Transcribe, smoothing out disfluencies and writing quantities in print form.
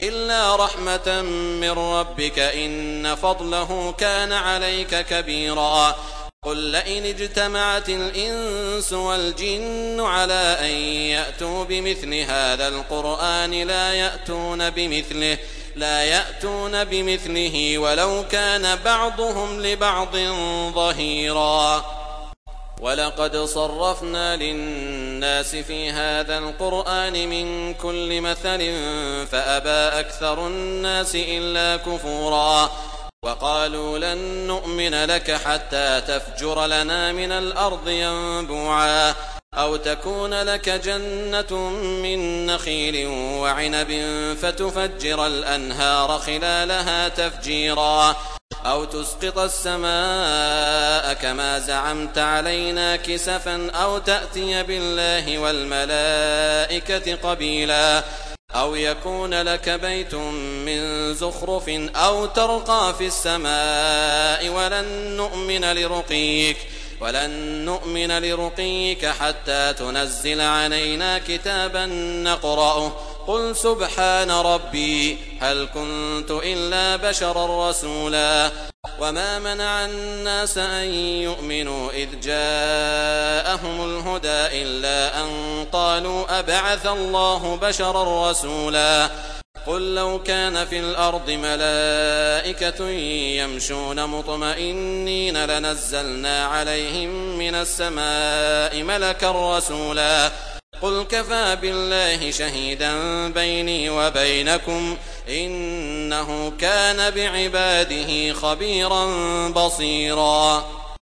إلا رحمة من ربك إن فضله كان عليك كبيرا قل لئن اجتمعت الإنس والجن على أن يأتوا بمثل هذا القرآن لا يأتون بمثله ولو كان بعضهم لبعض ظهيرا ولقد صرفنا للناس في هذا القرآن من كل مثل فأبى أكثر الناس إلا كفورا وقالوا لن نؤمن لك حتى تفجر لنا من الأرض ينبوعا أو تكون لك جنة من نخيل وعنب فتفجر الأنهار خلالها تفجيرا أو تسقط السماء كما زعمت علينا كسفا أو تأتي بالله والملائكة قبيلا أو يكون لك بيت من زخرف أو ترقى في السماء ولن نؤمن لرقيك حتى تنزل علينا كتابا نقرأه قل سبحان ربي هل كنت إلا بشرا رسولا وما منع الناس أن يؤمنوا إذ جاءهم الهدى إلا أن قالوا أبعث الله بشرا رسولا قل لو كان في الأرض ملائكة يمشون مطمئنين لنزلنا عليهم من السماء ملكا رسولا قل كفى بالله شهيدا بيني وبينكم إنه كان بعباده خبيرا بصيرا